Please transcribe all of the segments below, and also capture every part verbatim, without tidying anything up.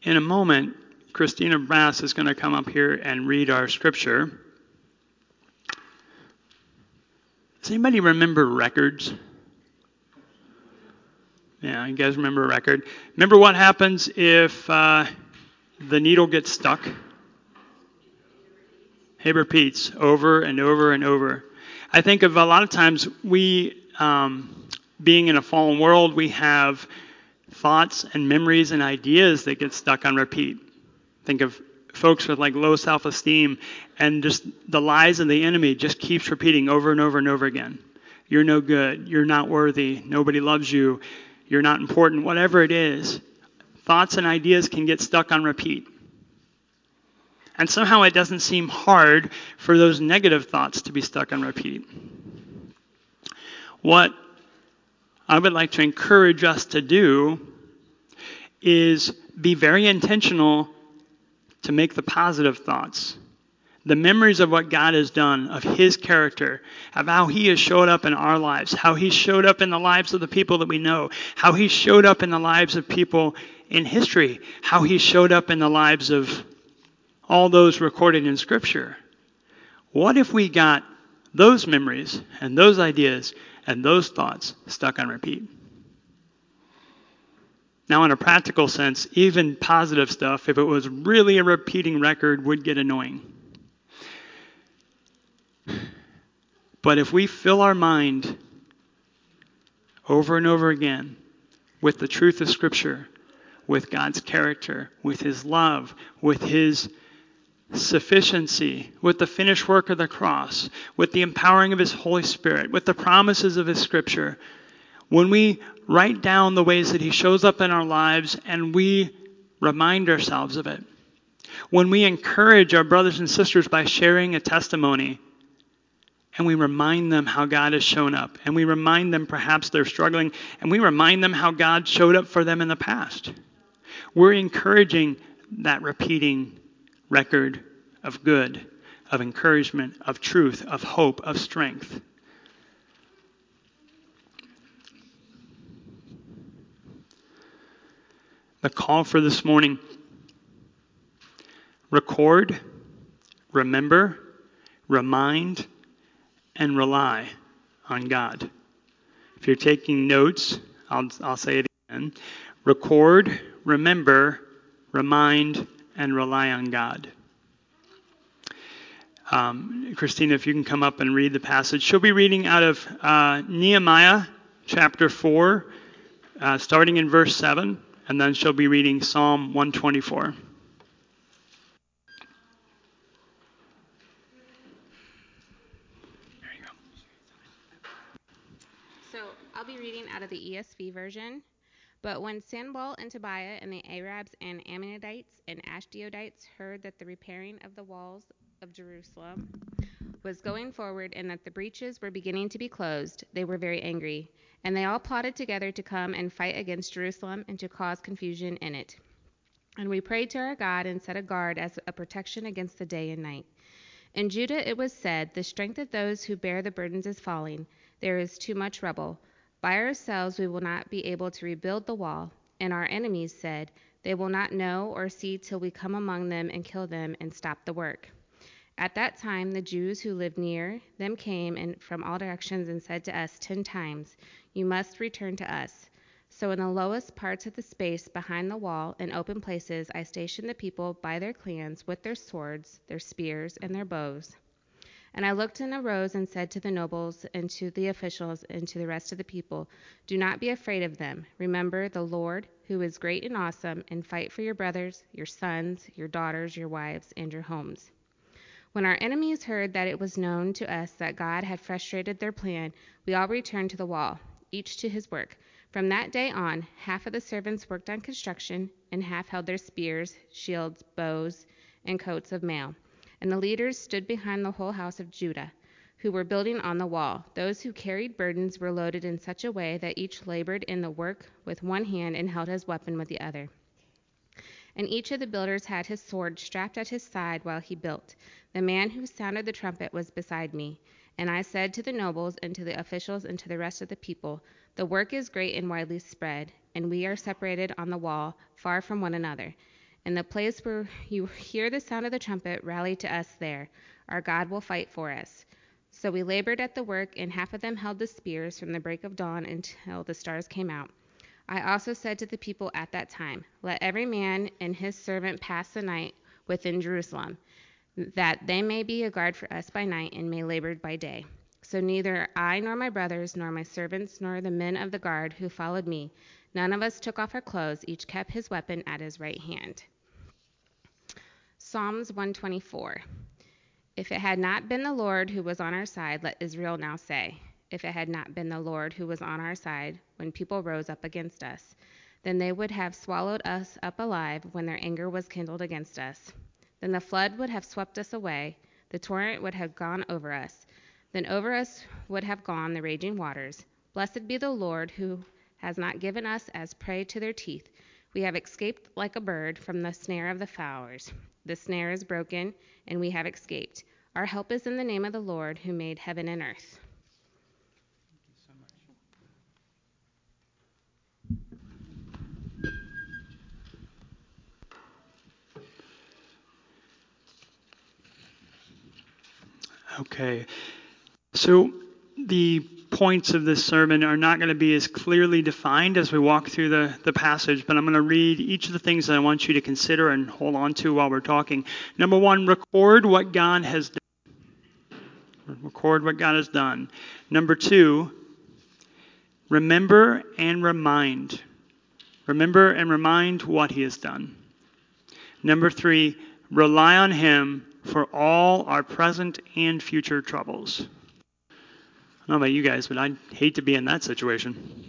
In a moment, Christina Brass is going to come up here and read our scripture. Does anybody remember records? Yeah, you guys remember a record. Remember what happens if uh, the needle gets stuck? It repeats over and over and over. I think of a lot of times we, um, being in a fallen world, we have thoughts and memories and ideas that get stuck on repeat. Think of folks with like low self-esteem, and just the lies of the enemy just keeps repeating over and over and over again. You're no good. You're not worthy. Nobody loves you. You're not important. Whatever it is, thoughts and ideas can get stuck on repeat. And somehow it doesn't seem hard for those negative thoughts to be stuck on repeat. What I would like to encourage us to do is be very intentional to make the positive thoughts, the memories of what God has done, of his character, of how he has showed up in our lives, how he showed up in the lives of the people that we know, how he showed up in the lives of people in history, how he showed up in the lives of all those recorded in Scripture. What if we got those memories and those ideas and those thoughts stuck on repeat? Now, in a practical sense, even positive stuff, if it was really a repeating record, would get annoying. But if we fill our mind over and over again with the truth of Scripture, with God's character, with his love, with his sufficiency, with the finished work of the cross, with the empowering of his Holy Spirit, with the promises of his Scripture, when we write down the ways that he shows up in our lives and we remind ourselves of it, when we encourage our brothers and sisters by sharing a testimony and we remind them how God has shown up, and we remind them perhaps they're struggling, and we remind them how God showed up for them in the past, we're encouraging that repeating record of good, of encouragement, of truth, of hope, of strength. The call for this morning: record, remember, remind, and rely on God. If you're taking notes, I'll, I'll say it again. Record, remember, remind, and rely on God. Um, Christina, if you can come up and read the passage. She'll be reading out of uh, Nehemiah chapter four, uh, starting in verse seven, and then she'll be reading Psalm one twenty-four. There you go. So I'll be reading out of the E S V version. But when Sanballat and Tobiah and the Arabs and Ammonites and Ashdodites heard that the repairing of the walls of Jerusalem was going forward and that the breaches were beginning to be closed, they were very angry. And they all plotted together to come and fight against Jerusalem and to cause confusion in it. And we prayed to our God and set a guard as a protection against the day and night. In Judah it was said, the strength of those who bear the burdens is falling. There is too much rubble. By ourselves we will not be able to rebuild the wall. And our enemies said, they will not know or see till we come among them and kill them and stop the work. At that time the Jews who lived near them came and from all directions and said to us ten times, you must return to us. So in the lowest parts of the space behind the wall, in open places, I stationed the people by their clans with their swords, their spears, and their bows. And I looked and arose and said to the nobles and to the officials and to the rest of the people, do not be afraid of them. Remember the Lord, who is great and awesome, and fight for your brothers, your sons, your daughters, your wives, and your homes. When our enemies heard that it was known to us that God had frustrated their plan, we all returned to the wall, each to his work. From that day on, half of the servants worked on construction, and half held their spears, shields, bows, and coats of mail. And the leaders stood behind the whole house of Judah, who were building on the wall. Those who carried burdens were loaded in such a way that each labored in the work with one hand and held his weapon with the other. And each of the builders had his sword strapped at his side while he built. The man who sounded the trumpet was beside me. And I said to the nobles and to the officials and to the rest of the people, the work is great and widely spread, and we are separated on the wall, far from one another. In the place where you hear the sound of the trumpet, rally to us there. Our God will fight for us." So we labored at the work, and half of them held the spears from the break of dawn until the stars came out. I also said to the people at that time, "Let every man and his servant pass the night within Jerusalem, that they may be a guard for us by night and may labor by day." So neither I nor my brothers nor my servants nor the men of the guard who followed me, none of us took off our clothes, each kept his weapon at his right hand. Psalms one twenty-four. If it had not been the Lord who was on our side, let Israel now say, if it had not been the Lord who was on our side when people rose up against us, then they would have swallowed us up alive when their anger was kindled against us. Then the flood would have swept us away, the torrent would have gone over us. Then over us would have gone the raging waters. Blessed be the Lord who has not given us as prey to their teeth. We have escaped like a bird from the snare of the fowlers. The snare is broken, and we have escaped. Our help is in the name of the Lord who made heaven and earth. Okay, so the points of this sermon are not going to be as clearly defined as we walk through the, the passage, but I'm going to read each of the things that I want you to consider and hold on to while we're talking. Number one, record what God has done. Record what God has done. Number two, remember and remind. Remember and remind what he has done. Number three, rely on him for all our present and future troubles. I don't know about you guys, but I'd hate to be in that situation.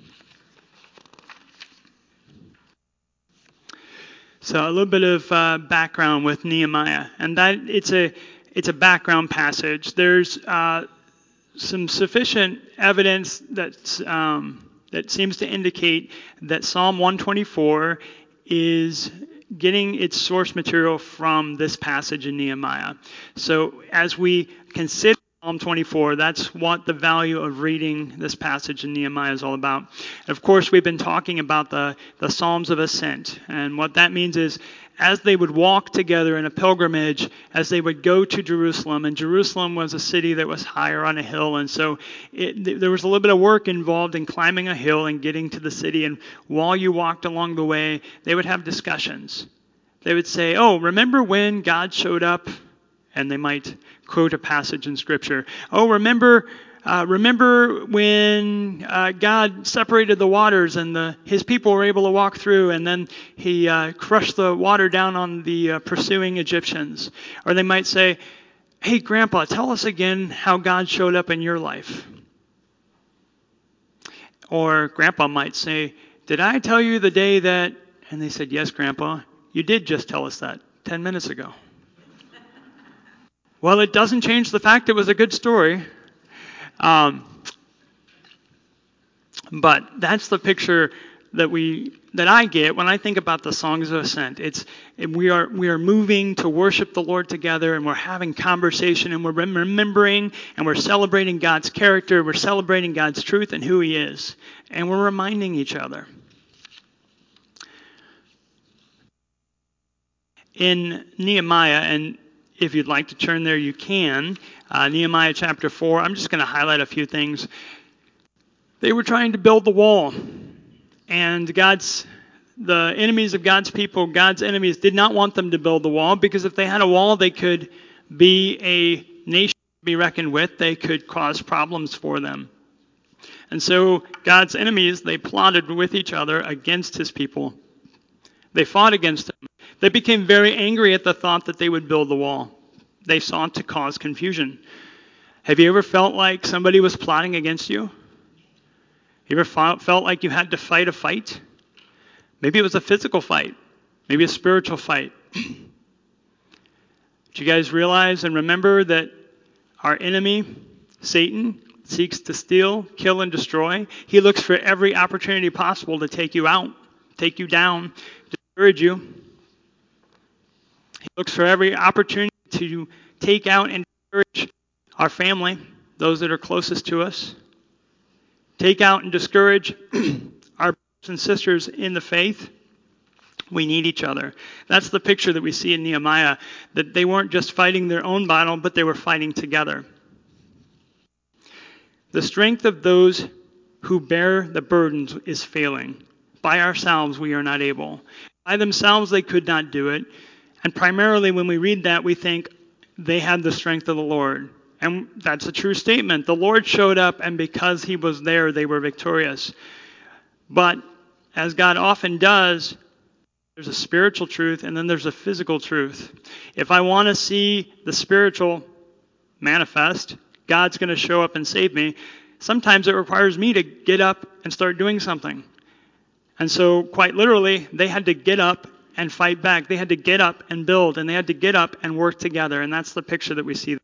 So a little bit of uh, background with Nehemiah, and that it's a it's a background passage. There's uh, some sufficient evidence that um, that seems to indicate that Psalm one twenty-four is getting its source material from this passage in Nehemiah. So as we consider Psalm twenty-four, that's what the value of reading this passage in Nehemiah is all about. And of course, we've been talking about the, the Psalms of Ascent. And what that means is as they would walk together in a pilgrimage, as they would go to Jerusalem, and Jerusalem was a city that was higher on a hill, and so it, there was a little bit of work involved in climbing a hill and getting to the city. And while you walked along the way, they would have discussions. They would say, "Oh, remember when God showed up?" And they might quote a passage in Scripture. "Oh, remember uh, remember when uh, God separated the waters and the, his people were able to walk through, and then he uh, crushed the water down on the uh, pursuing Egyptians." Or they might say, "Hey, Grandpa, tell us again how God showed up in your life." Or Grandpa might say, "Did I tell you the day that..." And they said, "Yes, Grandpa, you did just tell us that ten minutes ago." Well, it doesn't change the fact it was a good story. Um, but that's the picture that we that I get when I think about the Songs of Ascent. It's we are we are moving to worship the Lord together, and we're having conversation, and we're remembering, and we're celebrating God's character. We're celebrating God's truth and who He is, and we're reminding each other. In Nehemiah, and if you'd like to turn there, you can. Uh, Nehemiah chapter four. I'm just going to highlight a few things. They were trying to build the wall, and God's the enemies of God's people, God's enemies, did not want them to build the wall, because if they had a wall, they could be a nation to be reckoned with. They could cause problems for them. And so God's enemies, they plotted with each other against his people. They fought against him. They became very angry at the thought that they would build the wall. They sought to cause confusion. Have you ever felt like somebody was plotting against you? You ever felt like you had to fight a fight? Maybe it was a physical fight. Maybe a spiritual fight. Do you guys realize and remember that our enemy, Satan, seeks to steal, kill, and destroy? He looks for every opportunity possible to take you out, take you down, discourage you. He looks for every opportunity to take out and discourage our family, those that are closest to us. Take out and discourage our brothers and sisters in the faith. We need each other. That's the picture that we see in Nehemiah, that they weren't just fighting their own battle, but they were fighting together. The strength of those who bear the burdens is failing. By ourselves, we are not able. By themselves, they could not do it. And primarily, when we read that, we think they had the strength of the Lord. And that's a true statement. The Lord showed up, and because he was there, they were victorious. But as God often does, there's a spiritual truth, and then there's a physical truth. If I want to see the spiritual manifest, God's going to show up and save me. Sometimes it requires me to get up and start doing something. And so, quite literally, they had to get up and fight back. They had to get up and build, and they had to get up and work together. And that's the picture that we see.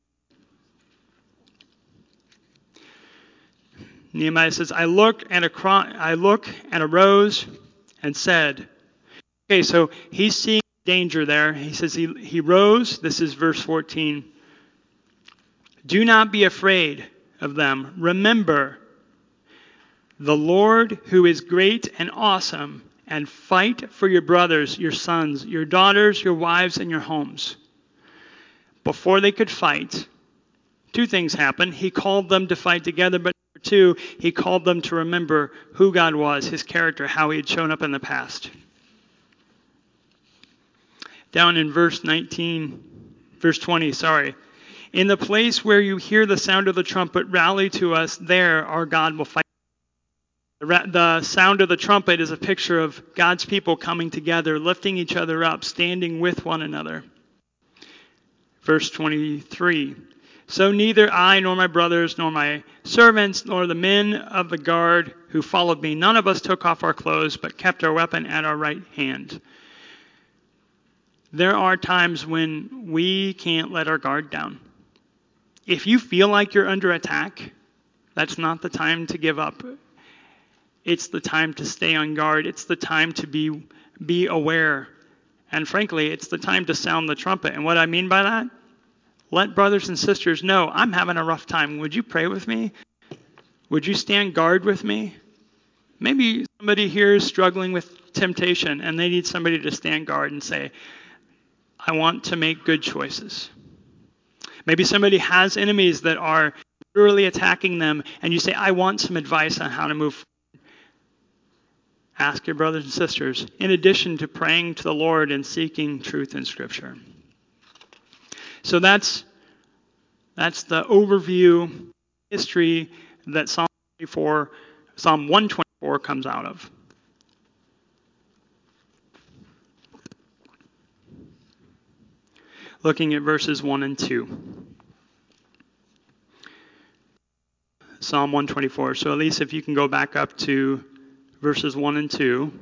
Nehemiah says, I look and acro- I look and arose and said. Okay, so he's seeing danger there. He says he, he rose. This is verse fourteen. Do not be afraid of them. Remember the Lord who is great and awesome, and fight for your brothers, your sons, your daughters, your wives, and your homes. Before they could fight, two things happened. He called them to fight together, but number two, he called them to remember who God was, his character, how he had shown up in the past. Down in verse nineteen, verse twenty, sorry. In the place where you hear the sound of the trumpet, rally to us. There our God will fight. The sound of the trumpet is a picture of God's people coming together, lifting each other up, standing with one another. Verse twenty-three. So neither I nor my brothers nor my servants nor the men of the guard who followed me, none of us took off our clothes, but kept our weapon at our right hand. There are times when we can't let our guard down. If you feel like you're under attack, that's not the time to give up. It's the time to stay on guard. It's the time to be be aware. And frankly, it's the time to sound the trumpet. And what I mean by that, let brothers and sisters know, I'm having a rough time. Would you pray with me? Would you stand guard with me? Maybe somebody here is struggling with temptation and they need somebody to stand guard and say, I want to make good choices. Maybe somebody has enemies that are literally attacking them, and you say, I want some advice on how to move forward. Ask your brothers and sisters, in addition to praying to the Lord and seeking truth in Scripture. So that's that's the overview history that Psalm twenty-four, Psalm one twenty-four comes out of. Looking at verses one and two. Psalm one twenty-four. So at least if you can go back up to verses one and two.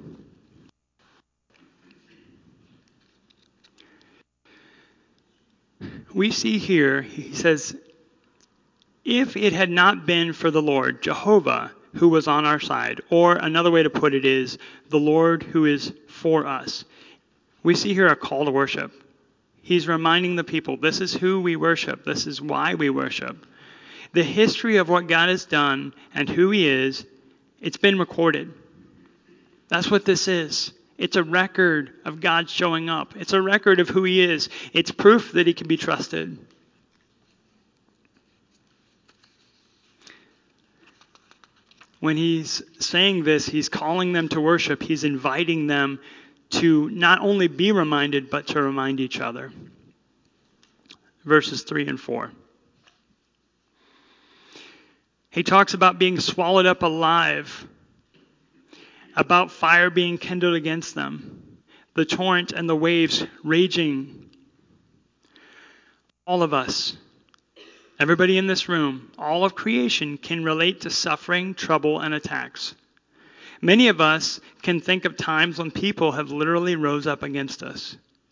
We see here, he says, if it had not been for the Lord, Jehovah, who was on our side, or another way to put it is, the Lord who is for us. We see here a call to worship. He's reminding the people, this is who we worship. This is why we worship. The history of what God has done and who he is, it's been recorded. That's what this is. It's a record of God showing up. It's a record of who he is. It's proof that he can be trusted. When he's saying this, he's calling them to worship. He's inviting them to not only be reminded, but to remind each other. Verses three and four. He talks about being swallowed up alive, about fire being kindled against them, the torrent and the waves raging. All of us, everybody in this room, all of creation can relate to suffering, trouble, and attacks. Many of us can think of times when people have literally rose up against us.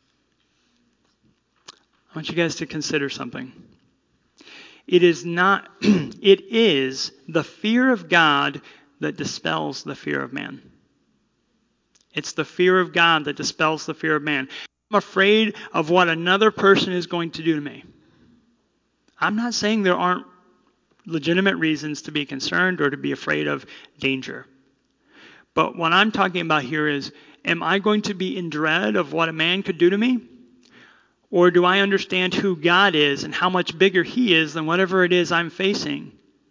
I want you guys to consider something. It is not, it is the fear of God that dispels the fear of man. It's the fear of God that dispels the fear of man. I'm afraid of what another person is going to do to me. I'm not saying there aren't legitimate reasons to be concerned or to be afraid of danger. But what I'm talking about here is Am I going to be in dread of what a man could do to me? Or do I understand who God is and how much bigger he is than whatever it is I'm facing?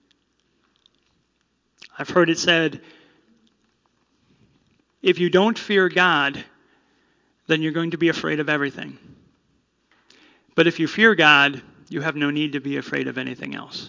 I've heard it said, if you don't fear God, then you're going to be afraid of everything. But if you fear God, you have no need to be afraid of anything else.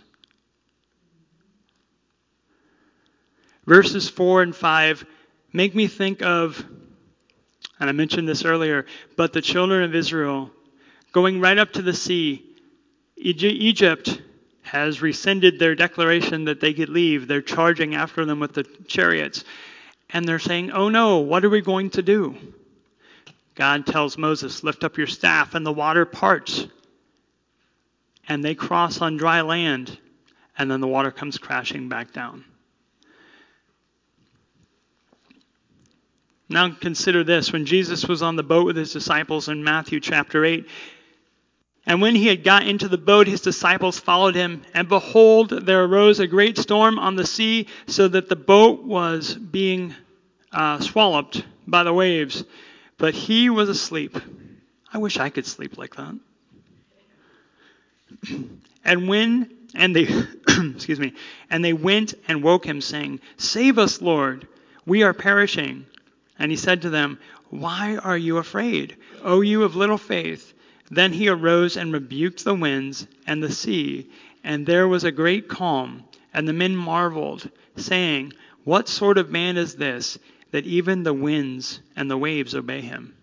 Verses four and five make me think of, and I mentioned this earlier, but the children of Israel going right up to the sea. Egypt has rescinded their declaration that they could leave. They're charging after them with the chariots. And they're saying, oh no, what are we going to do? God tells Moses, lift up your staff, and the water parts. And they cross on dry land, and then the water comes crashing back down. Now consider this. When Jesus was on the boat with his disciples in Matthew chapter eight, and when he had got into the boat, his disciples followed him. And behold, there arose a great storm on the sea, so that the boat was being uh, swallowed by the waves. But he was asleep. I wish I could sleep like that. And when and they excuse me, and they went and woke him, saying, save us, Lord, we are perishing. And he said to them, why are you afraid, O you of little faith? Then he arose and rebuked the winds and the sea, and there was a great calm. And the men marveled, saying, what sort of man is this, that even the winds and the waves obey him?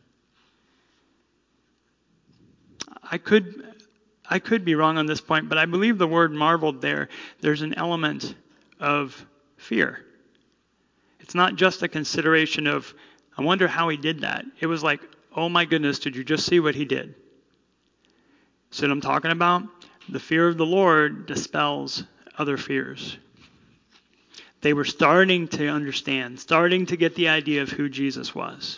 I could, I could be wrong on this point, but I believe the word marveled there, there's an element of fear. It's not just a consideration of, I wonder how he did that. It was like, oh my goodness, did you just see what he did? See what I'm talking about? The fear of the Lord dispels other fears. They were starting to understand, starting to get the idea of who Jesus was.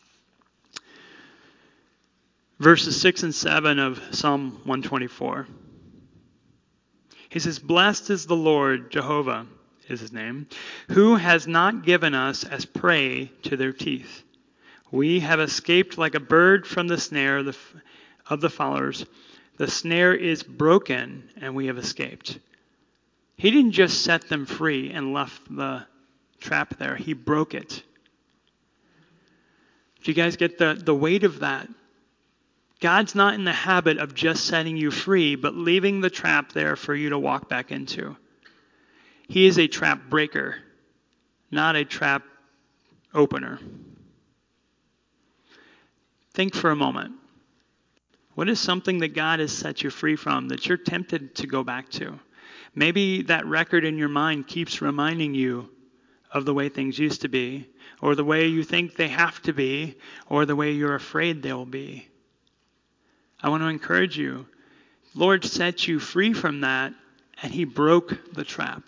Verses six and seven of Psalm one twenty-four. He says, blessed is the Lord, Jehovah is his name, who has not given us as prey to their teeth. We have escaped like a bird from the snare of the, of the fowlers. The snare is broken, and we have escaped. He didn't just set them free and left the trap there. He broke it. Do you guys get the, the weight of that? God's not in the habit of just setting you free, but leaving the trap there for you to walk back into. He is a trap breaker, not a trap opener. Think for a moment. What is something that God has set you free from that you're tempted to go back to? Maybe that record in your mind keeps reminding you of the way things used to be, or the way you think they have to be, or the way you're afraid they'll be. I want to encourage you. Lord set you free from that, and he broke the trap.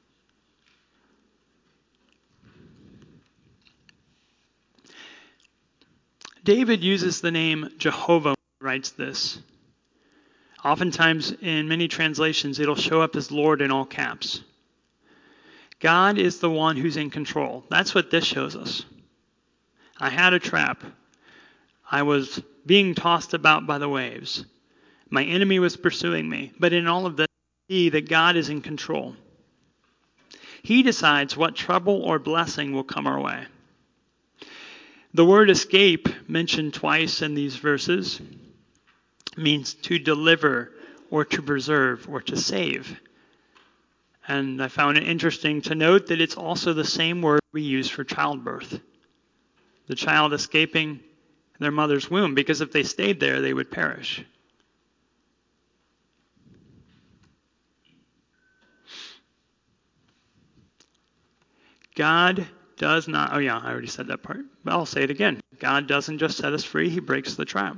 David uses the name Jehovah when he writes this. Oftentimes, in many translations, it'll show up as Lord in all caps. God is the one who's in control. That's what this shows us. I had a trap. I was being tossed about by the waves. My enemy was pursuing me. But in all of this, see that God is in control. He decides what trouble or blessing will come our way. The word escape, mentioned twice in these verses, means to deliver or to preserve or to save. And I found it interesting to note that it's also the same word we use for childbirth. The child escaping their mother's womb, because if they stayed there, they would perish. God does not, oh yeah, I already said that part, but I'll say it again. God doesn't just set us free, he breaks the trap.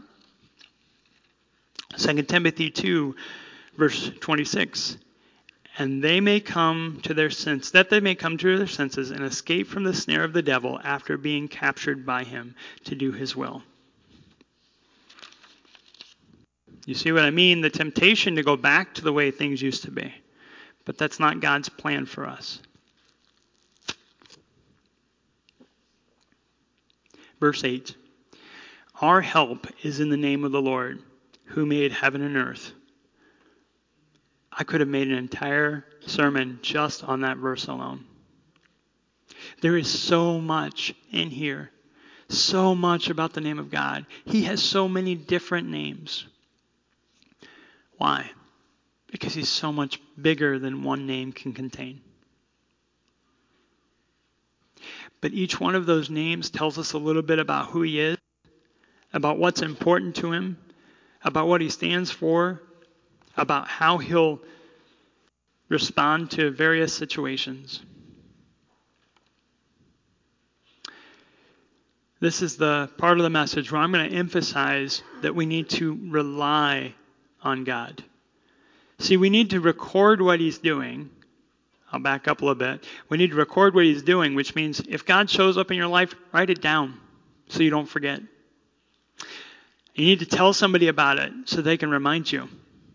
Second Timothy two, verse twenty-six. And they may come to their sense, that they may come to their senses and escape from the snare of the devil after being captured by him to do his will. You see what I mean? The temptation to go back to the way things used to be. But that's not God's plan for us. Verse eight. Our help is in the name of the Lord, who made heaven and earth. I could have made an entire sermon just on that verse alone. There is so much in here. So much about the name of God. He has so many different names. Why? Because he's so much bigger than one name can contain. But each one of those names tells us a little bit about who he is, about what's important to him, about what he stands for, about how he'll respond to various situations. This is the part of the message where I'm going to emphasize that we need to rely on God. See, we need to record what he's doing. I'll back up a little bit. We need to record what he's doing, which means if God shows up in your life, write it down so you don't forget. You need to tell somebody about it so they can remind you.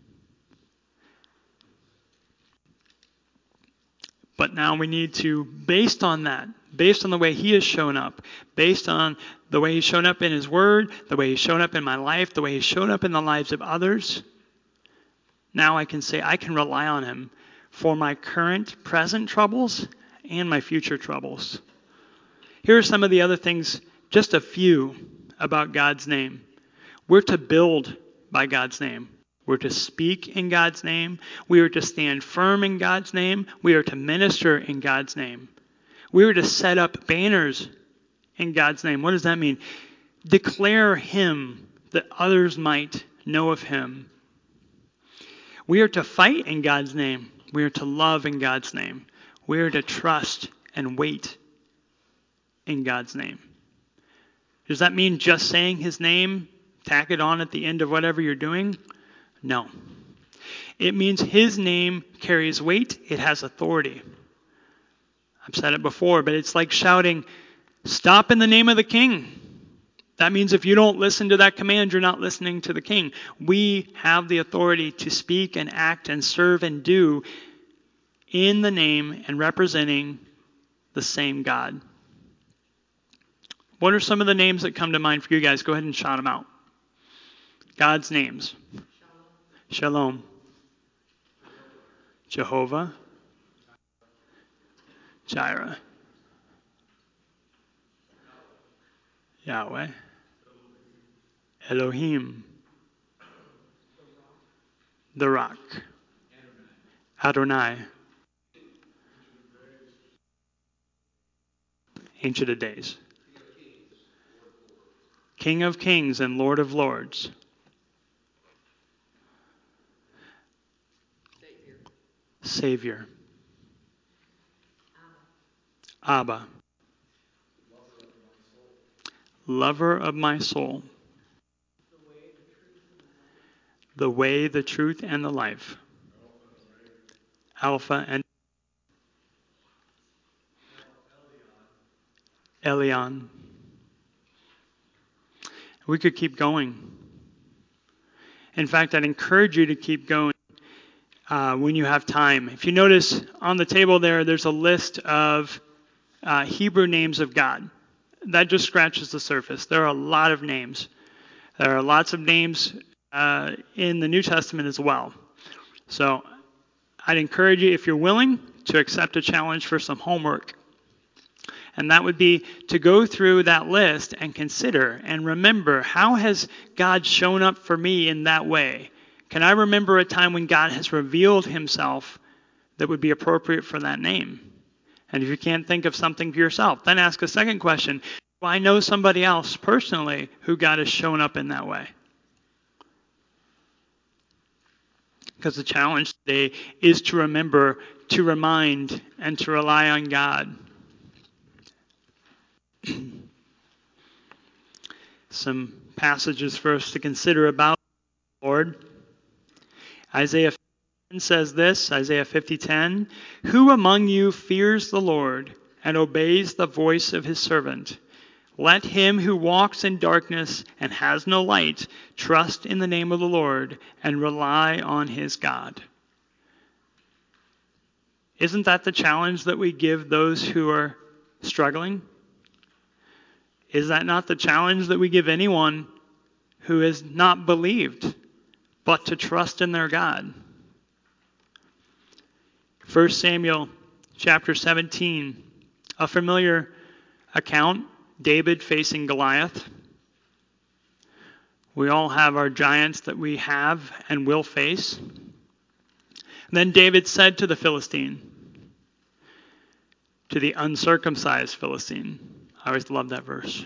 But now we need to, based on that, based on the way he has shown up, based on the way he's shown up in his word, the way he's shown up in my life, the way he's shown up in the lives of others, now I can say I can rely on him for my current, present troubles and my future troubles. Here are some of the other things, just a few, about God's name. We're to build by God's name. We're to speak in God's name. We are to stand firm in God's name. We are to minister in God's name. We are to set up banners in God's name. What does that mean? Declare him that others might know of him. We are to fight in God's name. We are to love in God's name. We are to trust and wait in God's name. Does that mean just saying his name, tack it on at the end of whatever you're doing? No. It means his name carries weight. It has authority. I've said it before, but it's like shouting, "Stop in the name of the king." That means if you don't listen to that command, you're not listening to the king. We have the authority to speak and act and serve and do in the name and representing the same God. What are some of the names that come to mind for you guys? Go ahead and shout them out. God's names. Shalom. Jehovah. Jireh. Yahweh. Elohim. The Rock. Adonai. Ancient of Days. King of Kings and Lord of Lords. Savior. Abba. Lover of my soul. The way, the truth, and the life. Alpha and Elion. We could keep going. In fact, I'd encourage you to keep going uh, when you have time. If you notice on the table there, there's a list of uh, Hebrew names of God. That just scratches the surface. There are a lot of names. There are lots of names uh, in the New Testament as well. So I'd encourage you, if you're willing, to accept a challenge for some homework. And that would be to go through that list and consider and remember, how has God shown up for me in that way? Can I remember a time when God has revealed himself that would be appropriate for that name? And if you can't think of something for yourself, then ask a second question. Do I know somebody else personally who God has shown up in that way? Because the challenge today is to remember, to remind, and to rely on God. Some passages for us to consider about the Lord. Isaiah fifty says this, Isaiah fifty ten, "Who among you fears the Lord and obeys the voice of his servant? Let him who walks in darkness and has no light trust in the name of the Lord and rely on his God." Isn't that the challenge that we give those who are struggling? Is that not the challenge that we give anyone who has not believed, but to trust in their God? First Samuel chapter seventeen, a familiar account, David facing Goliath. We all have our giants that we have and will face. Then David said to the Philistine, to the uncircumcised Philistine, I always love that verse,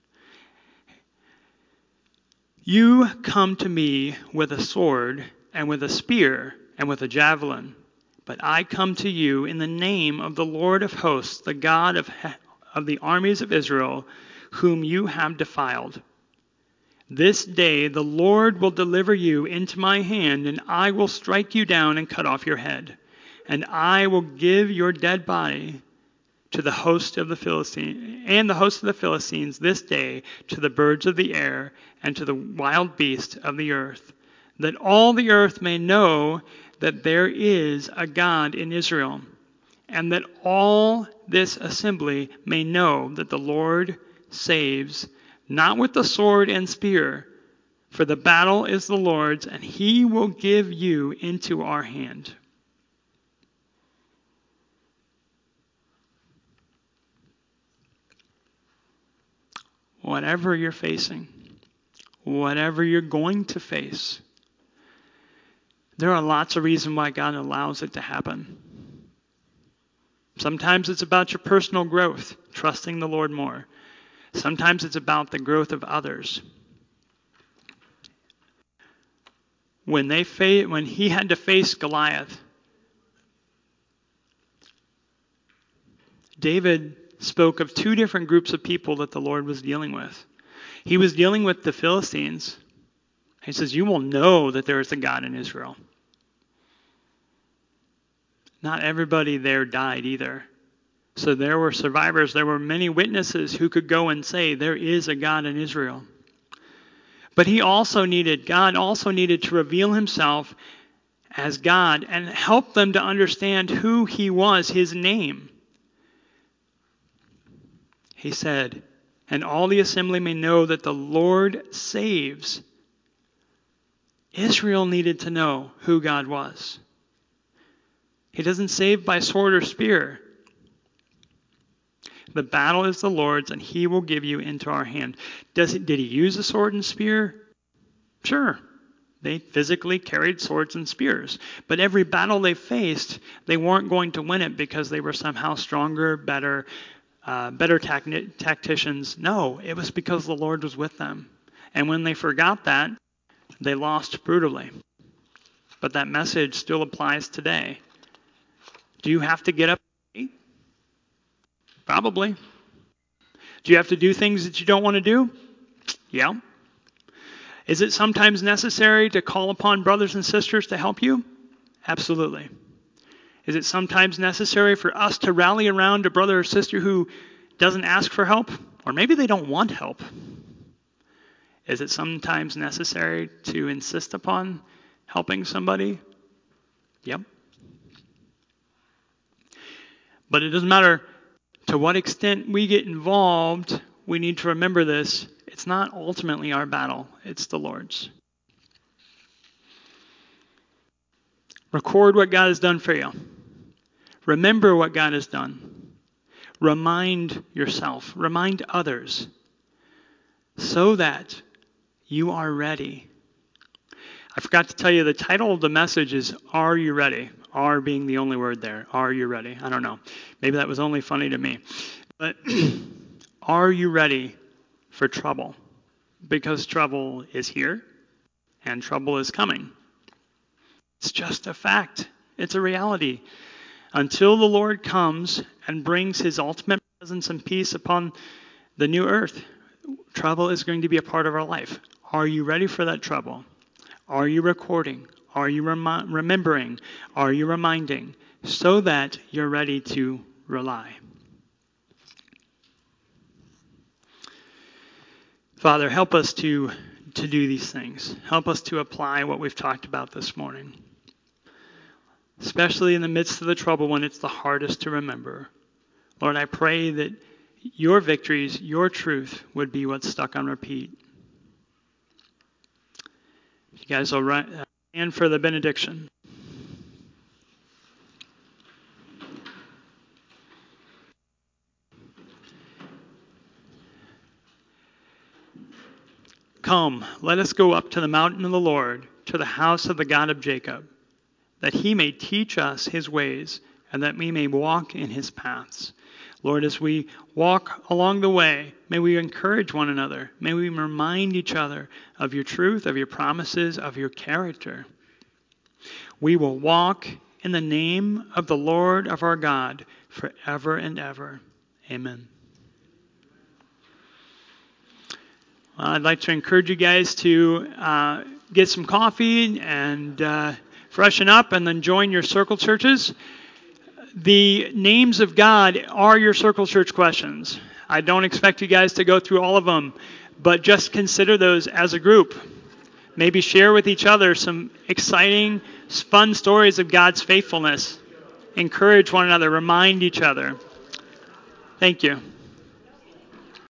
"You come to me with a sword and with a spear and with a javelin, but I come to you in the name of the Lord of hosts, the God of, of the armies of Israel, whom you have defiled. This day the Lord will deliver you into my hand, and I will strike you down and cut off your head. And I will give your dead body to the host of the Philistines, and the host of the Philistines this day to the birds of the air and to the wild beasts of the earth, that all the earth may know that there is a God in Israel, and that all this assembly may know that the Lord saves, not with the sword and spear, for the battle is the Lord's, and he will give you into our hand." Whatever you're facing, whatever you're going to face, there are lots of reasons why God allows it to happen. Sometimes it's about your personal growth, trusting the Lord more. Sometimes it's about the growth of others. When they fa- when he had to face Goliath, David spoke of two different groups of people that the Lord was dealing with. He was dealing with the Philistines. He says, "You will know that there is a God in Israel." Not everybody there died either. So there were survivors. There were many witnesses who could go and say, there is a God in Israel. But he also needed, God also needed to reveal himself as God and help them to understand who he was, his name. He said, "And all the assembly may know that the Lord saves." Israel needed to know who God was. He doesn't save by sword or spear. The battle is the Lord's, and he will give you into our hand. Does it, did he use a sword and spear? Sure. They physically carried swords and spears. But every battle they faced, they weren't going to win it because they were somehow stronger, better, uh, better tact- tacticians. No, it was because the Lord was with them. And when they forgot that, they lost brutally. But that message still applies today. Do you have to get up? Probably. Do you have to do things that you don't want to do? Yeah. Is it sometimes necessary to call upon brothers and sisters to help you? Absolutely. Is it sometimes necessary for us to rally around a brother or sister who doesn't ask for help? Or maybe they don't want help. Is it sometimes necessary to insist upon helping somebody? Yep. But it doesn't matter to what extent we get involved, we need to remember this. It's not ultimately our battle. It's the Lord's. Record what God has done for you. Remember what God has done. Remind yourself. Remind others. So that you are ready. I forgot to tell you the title of the message is Are You Ready? Are being the only word there. Are you ready? I don't know. Maybe that was only funny to me. But are you ready for trouble? Because trouble is here and trouble is coming. It's just a fact. It's a reality. Until the Lord comes and brings his ultimate presence and peace upon the new earth, trouble is going to be a part of our life. Are you ready for that trouble? Are you recording? Are you rem- remembering? Are you reminding? So that you're ready to rely. Father, help us to, to do these things. Help us to apply what we've talked about this morning. Especially in the midst of the trouble when it's the hardest to remember. Lord, I pray that your victories, your truth would be what's stuck on repeat. You guys will run, uh, stand for the benediction. Come, let us go up to the mountain of the Lord, to the house of the God of Jacob, that he may teach us his ways, and that we may walk in his paths. Lord, as we walk along the way, may we encourage one another. May we remind each other of your truth, of your promises, of your character. We will walk in the name of the Lord of our God forever and ever. Amen. I'd like to encourage you guys to uh, get some coffee and uh, freshen up and then join your circle churches. The names of God are your circle church questions. I don't expect you guys to go through all of them, but just consider those as a group. Maybe share with each other some exciting, fun stories of God's faithfulness. Encourage one another, remind each other. Thank you.